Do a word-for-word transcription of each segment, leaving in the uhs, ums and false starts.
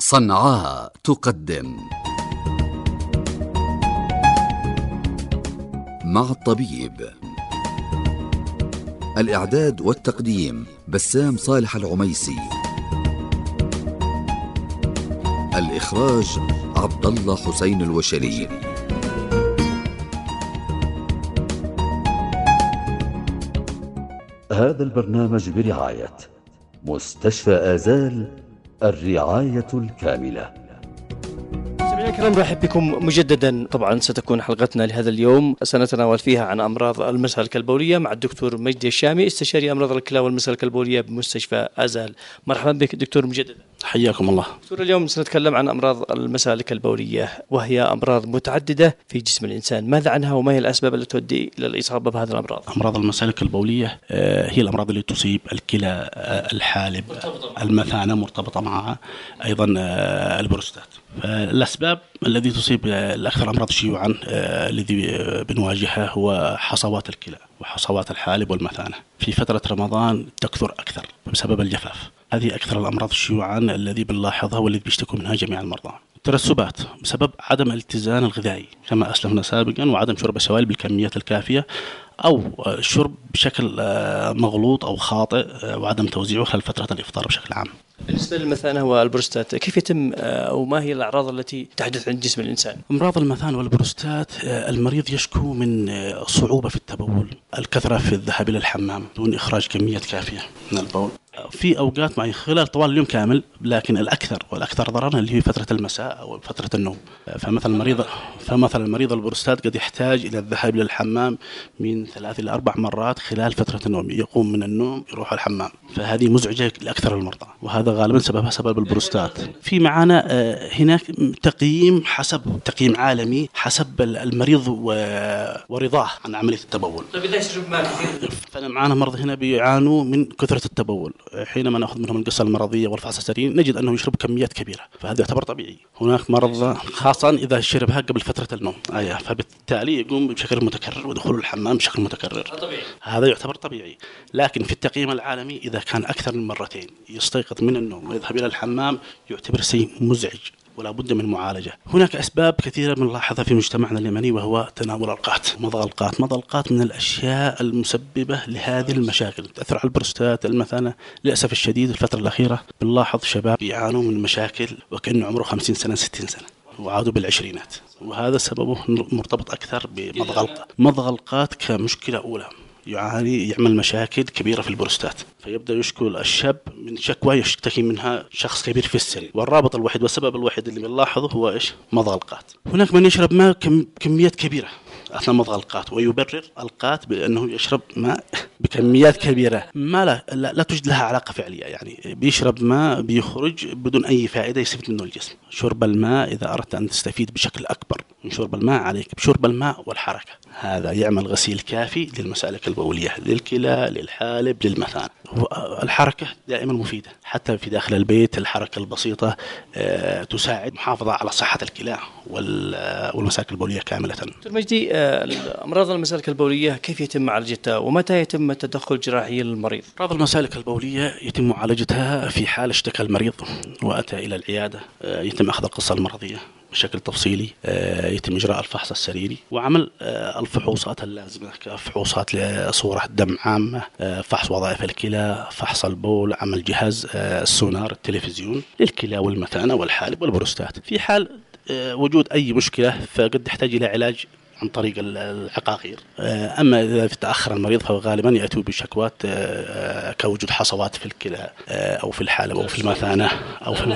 صنعاء تقدم مع الطبيب. الإعداد والتقديم بسام صالح العميسي. الإخراج عبد الله حسين الوشري. هذا البرنامج برعاية مستشفى آزال، الرعاية الكاملة. سمعنا الكرام، رحب بكم مجددا. طبعا ستكون حلقتنا لهذا اليوم سنتناول فيها عن أمراض المسالك البولية مع الدكتور مجدي الشامي، استشاري أمراض الكلى والمسالك البولية بمستشفى آزال. مرحبا بك دكتور مجددا. حياكم الله دكتور. اليوم سنتكلم عن أمراض المسالك البولية، وهي أمراض متعددة في جسم الإنسان. ماذا عنها وما هي الأسباب التي تؤدي إلى الإصابة بهذه الأمراض؟ أمراض المسالك البولية هي الأمراض اللي تصيب الكلى، الحالب، المثانة مرتبطة معها، أيضا البروستات. الأسباب الذي تصيب الأكثر أمراض شيوعا الذي بنواجهها هو حصوات الكلى وحصوات الحالب والمثانة. في فترة رمضان تكثر أكثر بسبب الجفاف. هذه أكثر الأمراض شيوعا الذي بنلاحظها والذي بيشتكوا منها جميع المرضى. الترسبات بسبب عدم الاتزان الغذائي كما أسلفنا سابقا، وعدم شرب السوائل بالكميات الكافية، أو الشرب بشكل مغلوط أو خاطئ، وعدم توزيعه خلال فترة الإفطار بشكل عام. بالنسبة للمثانة والبروستات، كيف يتم أو ما هي الأعراض التي تحدث عند جسم الإنسان؟ أمراض المثانة والبروستات، المريض يشكو من صعوبة في التبول، الكثرة في الذهاب إلى الحمام دون إخراج كميات كافية من البول في أوقات معي خلال طوال اليوم كامل، لكن الأكثر والأكثر ضررا اللي هي فترة المساء أو فترة النوم. فمثل المريض فمثل المريض البروستات قد يحتاج إلى الذهاب إلى الحمام من ثلاث إلى أربع مرات خلال فترة النوم. يقوم من النوم يروح الحمام، فهذه مزعجة لأكثر المرضى، وهذا غالبا سببها سبب البروستات. في معنا هناك تقييم حسب تقييم عالمي حسب المريض ورضاه عن عملية التبول. طيب إذا يشرب ماء كثير؟ فمعنا مرضى هنا بيعانوا من كثرة التبول. حينما نأخذ منهم القصة المرضية والفحص السريري نجد أنه يشرب كميات كبيرة، فهذا يعتبر طبيعي. هناك مرضى خاصة إذا شربها قبل فترة النوم، آية فبالتالي يقوم بشكل متكرر ودخول الحمام بشكل متكرر، طبيعي. هذا يعتبر طبيعي. لكن في التقييم العالمي إذا كان أكثر من مرتين يستيقظ من النوم ويذهب إلى الحمام يعتبر شيء مزعج ولا بد من معالجة. هناك أسباب كثيرة بنلاحظها في مجتمعنا اليمني، وهو تناول القات، مضغ القات. مضغ القات من الأشياء المسببة لهذه المشاكل، تأثر على البروستات، المثانة. للأسف الشديد الفترة الأخيرة بنلاحظ شباب يعانوا من مشاكل وكأنه عمره خمسين سنة ستين سنة وعادوا بالعشرينات، وهذا سببه مرتبط أكثر بمضغ القات. مضغ القات كمشكلة أولى يعاني يعمل مشاكل كبيرة في البروستات، فيبدأ يشكو الشاب من شكوى يشتكي منها شخص كبير في السن، والرابط الوحيد والسبب الوحيد اللي بنلاحظه هو إيش؟ مضغ القات. هناك من يشرب ماء كم كميات كبيرة أثناء مضغ القات ويبرر القات بأنه يشرب ماء بكميات كبيرة، ما لا, لا, لا توجد لها علاقة فعلية. يعني بيشرب ماء بيخرج بدون أي فائدة يستفيد منه الجسم. شرب الماء إذا أردت أن تستفيد بشكل أكبر من شرب الماء عليك بشرب الماء والحركة. هذا يعمل غسيل كافي للمسالك البولية، للكلى، للحالب، للمثانة. الحركة دائما مفيدة، حتى في داخل البيت الحركة البسيطة تساعد محافظة على صحة الكلى والمسالك البولية كاملة. دكتور مجدي، أمراض المسالك البولية كيف يتم معالجتها ومتى يتم التدخل الجراحي للمريض؟ أمراض المسالك البولية يتم معالجتها في حال اشتكى المريض وأتى إلى العيادة، يتم أخذ القصة المرضية بشكل تفصيلي، يتم إجراء الفحص السريري وعمل الفحوصات اللازمة كفحوصات لصورة دم عامة، فحص وظائف الكلى، فحص البول، عمل جهاز السونار التلفزيون للكلى والمثانة والحالب والبروستات. في حال وجود أي مشكلة فقد يحتاج إلى علاج عن طريق العقاقير. أما إذا تأخر المريض فهو غالبا يأتي بشكوات كوجود حصوات في الكلى أو في الحالب أو في المثانة أو في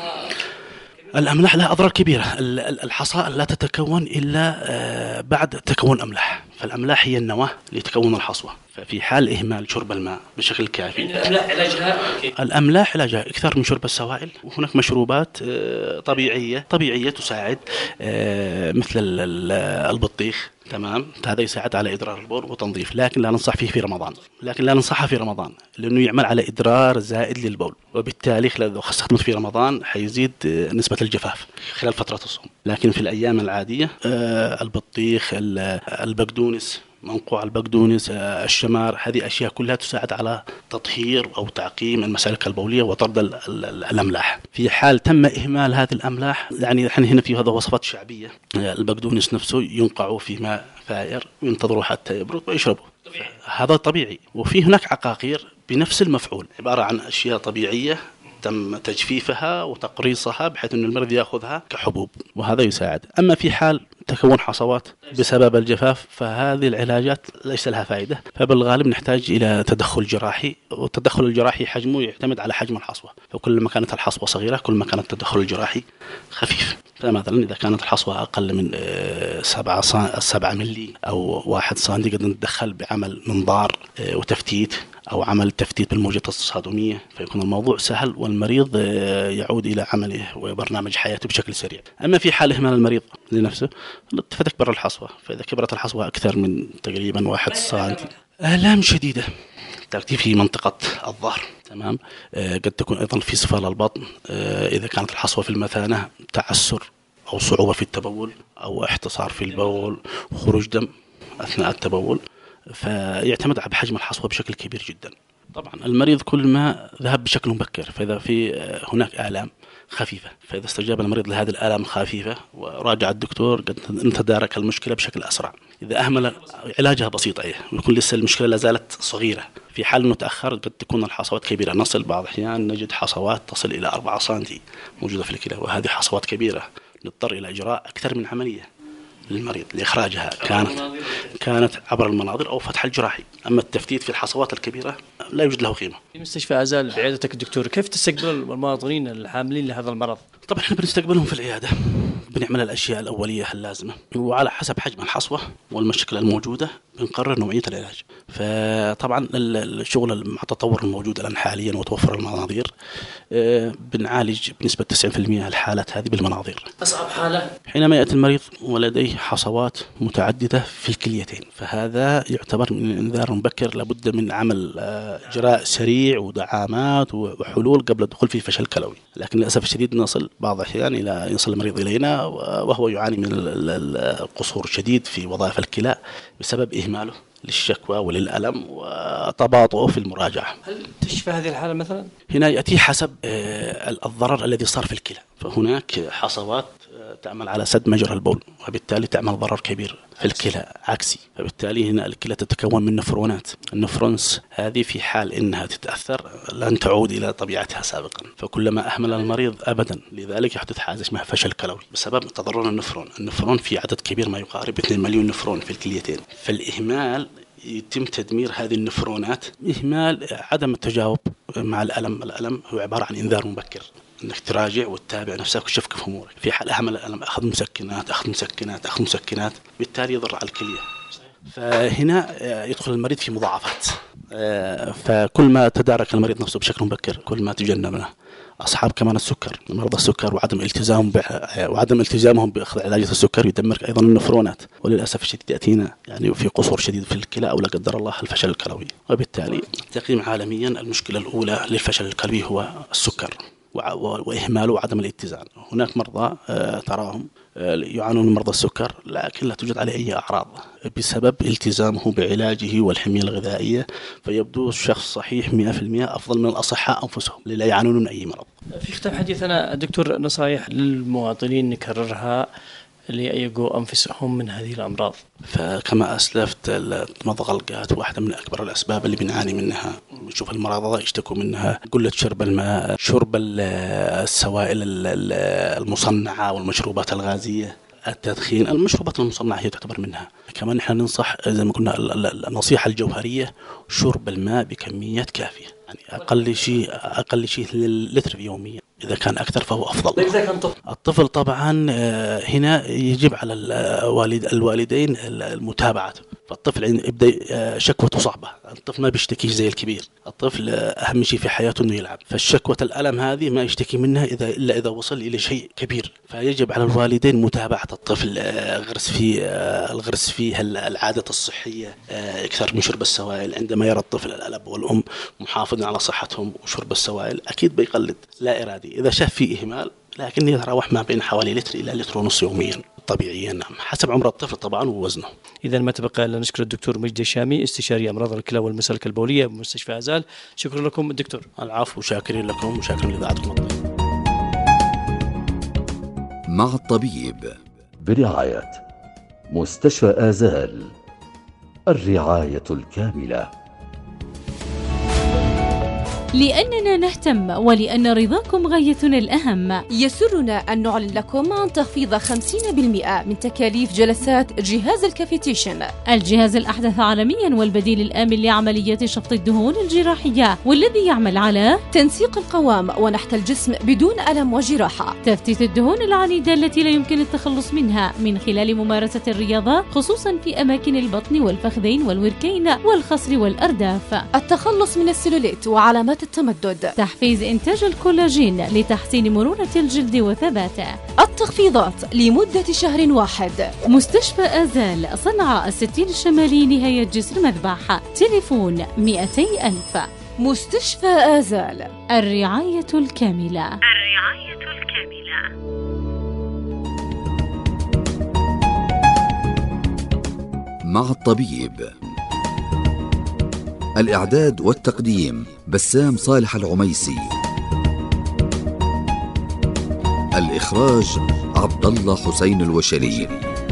الأملاح. لها أضرار كبيرة. الحصاء لا تتكون إلا بعد تكون أملاح، فالأملاح هي النواة لتكون الحصوة. ففي حال إهمال شرب الماء بشكل كافي، الأملاح علاجها الأملاح علاجها أكثر من شرب السوائل. وهناك مشروبات طبيعية طبيعية تساعد، مثل البطيخ، تمام، هذا يساعد على إدرار البول وتنظيف، لكن لا ننصح فيه في رمضان لكن لا ننصحها في رمضان لأنه يعمل على إدرار زائد للبول، وبالتالي خلال خاصة في رمضان حيزيد نسبة الجفاف خلال فترة الصوم. لكن في الأيام العادية البطيخ، البقدونس، منقوع البقدونس، الشمار، هذه أشياء كلها تساعد على تطهير أو تعقيم المسالك البولية وطرد ال ال الأملاح. في حال تم إهمال هذه الأملاح، يعني نحن هنا في هذا وصفات شعبية، البقدونس نفسه ينقع في ماء فائر وينتظروا حتى يبرد ويشربوا، هذا طبيعي. وفي هناك عقاقير بنفس المفعول، عبارة عن أشياء طبيعية تم تجفيفها وتقريصها بحيث أن المريض يأخذها كحبوب، وهذا يساعد. أما في حال تكون حصوات بسبب الجفاف فهذه العلاجات ليس لها فائدة، فبالغالب نحتاج إلى تدخل جراحي، والتدخل الجراحي حجمه يعتمد على حجم الحصوة، فكل ما كانت الحصوة صغيرة كل ما كان التدخل الجراحي خفيف. فمثلا إذا كانت الحصوة أقل من سبعة سبعة ملي أو واحد سنتي قد نتدخل بعمل منظار وتفتيت أو عمل تفتيت بالموجات التصادمية، فيكون الموضوع سهل والمريض يعود إلى عمله وبرنامج حياته بشكل سريع. أما في حال إهمال المريض لنفسه فتكبر الحصوة، فإذا كبرت الحصوة أكثر من تقريبا واحد سنتي آلام شديدة تأتي في منطقة الظهر، تمام. آه قد تكون أيضا في سفال البطن، آه إذا كانت الحصوة في المثانة، تعسر أو صعوبة في التبول أو احتصار في البول وخروج دم أثناء التبول، فيعتمد على حجم الحصوة بشكل كبير جدا. طبعا المريض كل ما ذهب بشكل مبكر، فإذا في هناك آلام خفيفة، فإذا استجاب المريض لهذه الآلام الخفيفة وراجع الدكتور قد نتدارك المشكلة بشكل أسرع. إذا أهمل علاجها بسيطة ويكون لسه المشكلة لا زالت صغيرة، في حال أنه تأخر قد تكون الحصوات كبيرة، نصل بعض الأحيان نجد حصوات تصل إلى أربعة سنتي موجودة في الكلى، وهذه حصوات كبيرة نضطر إلى إجراء أكثر من عملية للمريض لإخراجها، كانت كانت عبر المناظر أو فتح الجراحي. أما التفتيت في الحصوات الكبيرة لا يوجد له قيمة. في مستشفى آزال بعيادتك الدكتور، كيف تستقبل المواطنين الحاملين لهذا المرض؟ طبعا احنا بنستقبلهم في العيادة، بنعمل الأشياء الأولية اللازمة، وعلى حسب حجم الحصوة والمشكلة الموجودة بنقرر نوعية العلاج. فطبعا الشغل مع التطور الموجود الآن حاليا وتوفر المناظير، بنعالج بنسبة تسعين بالمئة الحالات هذه بالمناظير. أصعب حالة حينما يأتي المريض ولديه حصوات متعددة في الكليتين، فهذا يعتبر من انذار مبكر، لابد من عمل إجراء سريع ودعامات وحلول قبل الدخول في فشل كلوي. لكن للأسف الشديد نصل بعض الأحيان إلى يصل المريض إلينا وهو يعاني من القصور الشديد في وظائف الكلى بسبب إهماله للشكوى وللألم وتباطؤه في المراجعة. هل تشفى هذه الحالة مثلا؟ هنا يأتي حسب الضرر الذي صار في الكلى، فهناك حصوات تعمل على سد مجرى البول وبالتالي تعمل ضرر كبير في الكلى عكسي، فبالتالي هنا الكلى تتكون من نفرونات، النفرونز هذه في حال إنها تتأثر لن تعود إلى طبيعتها سابقا، فكلما أهمل المريض أبدا لذلك يحدث حاجة اسمها فشل كلوي بسبب تضرر النفرون. النفرون في عدد كبير ما يقارب اثنين مليون نفرون في الكليتين، فالإهمال يتم تدمير هذه النفرونات. إهمال عدم التجاوب مع الألم، الألم هو عبارة عن إنذار مبكر انك تراجع وتتابع نفسك وتشوف كيف امورك. في حال اهمل الالم اخذ مسكنات اخذ مسكنات اخذ مسكنات بالتالي يضر على الكليه، فهنا يدخل المريض في مضاعفات. فكل ما تدارك المريض نفسه بشكل مبكر كل ما تجنبنا. اصحاب كمان السكر، مرضى السكر وعدم التزامهم وعدم التزامهم باخذ علاجات السكر يدمر ايضا النفرونات، وللاسف الشديد ياتينا يعني في قصور شديد في الكلى او لا قدر الله الفشل الكلوي. وبالتالي تقييم عالميا المشكله الاولى للفشل الكلوي هو السكر وإهماله وعدم الاتزان. هناك مرضى تراهم يعانون من مرضى السكر لكن لا توجد عليه أي أعراض بسبب التزامه بعلاجه والحمية الغذائية، فيبدو الشخص صحيح مئة بالمئة أفضل من الأصحاء أنفسهم اللي لا يعانون من أي مرض. في ختام حديثنا دكتور، نصائح للمواطنين نكررها ليقوا أنفسهم من هذه الأمراض. فكما أسلفت مضغ القات واحدة من أكبر الأسباب اللي بنعاني منها، نشوف المرضى يشتكوا منها، قلة شرب الماء، شرب السوائل المصنعة والمشروبات الغازية، التدخين، المشروبات المصنعة هي تعتبر منها. كمان نحن ننصح زي ما قلنا النصيحة الجوهرية شرب الماء بكميات كافية، يعني أقل شيء أقل شيء لتر يوميا، إذا كان أكثر فهو أفضل. إذا كان طفل الطفل طبعا هنا يجب على الوالد الوالدين المتابعة. فالطفل يبدأ شكوته صعبة، الطفل ما بيشتكي زي الكبير، الطفل أهم شيء في حياته إنه يلعب، فالشكوة الألم هذه ما يشتكي منها إذا إلا إذا وصل إلى شيء كبير، فيجب على الوالدين متابعة الطفل، غرس فيه الغرس فيه العادة الصحية، أكثر من شرب السوائل. عندما يرى الطفل الأب والأم محافظين على صحتهم وشرب السوائل أكيد بيقلد لا إرادي. إذا شاف فيه إهمال لكن يتراوح ما بين حوالي لتر إلى لتر ونص يوميا. طبيعيا، نعم، حسب عمر الطفل طبعا ووزنه. إذا ما تبقى إلا نشكر الدكتور مجدي الشامي استشاري أمراض الكلى والمسالك البولية بمستشفى أزال. شكرا لكم الدكتور. العفو، شاكرين لكم وشاكرين لإذاعتكم الطيبة. مع الطبيب برعاية مستشفى آزال، الرعاية الكاملة. لأننا نهتم ولأن رضاكم غايتنا الأهم، يسرنا أن نعلن لكم عن تخفيض خمسين بالمئة من تكاليف جلسات جهاز الكافيتيشن، الجهاز الأحدث عالميا والبديل الآمن لعمليات شفط الدهون الجراحية، والذي يعمل على تنسيق القوام ونحت الجسم بدون ألم وجراحة، تفتيت الدهون العنيدة التي لا يمكن التخلص منها من خلال ممارسة الرياضة، خصوصا في أماكن البطن والفخذين والوركين والخصر والأرداف، التخلص من السلوليت وعلامات التمدد، تحفيز إنتاج الكولاجين لتحسين مرونة الجلد وثباته، التخفيضات لمدة شهر واحد. مستشفى آزال، صنعاء الستين الشمالي، نهاية جسر مذبح، تليفون مئتي ألف. مستشفى آزال، الرعاية الكاملة. الرعاية الكاملة. مع الطبيب. الإعداد والتقديم بسام صالح العميسي. الإخراج عبد الله حسين الوشلي.